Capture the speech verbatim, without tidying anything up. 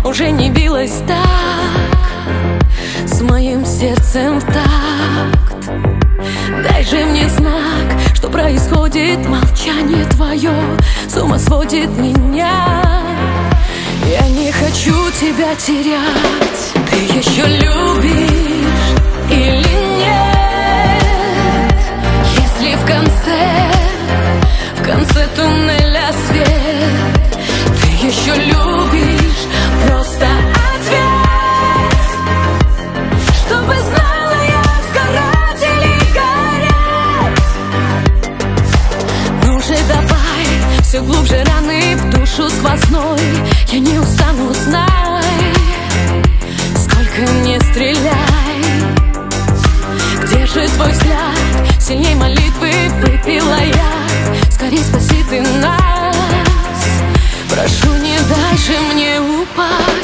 уже не билась так с моим сердцем в такт. Дай же мне знак, что происходит. Молчание твое с ума сводит меня. Я не хочу тебя терять. Ты еще любишь или нет? Если в конце, в конце туннеля свет, ты еще любишь, просто ответь, чтобы знала я, сгорать или гореть. Ну же давай, все глубже раны в душу сквозной. Я не устану, знай, сколько не стреляй. Где же твой взгляд? Сильней молитвы выпила я. Скорей спаси ты нас, прошу, не дай же мне упасть.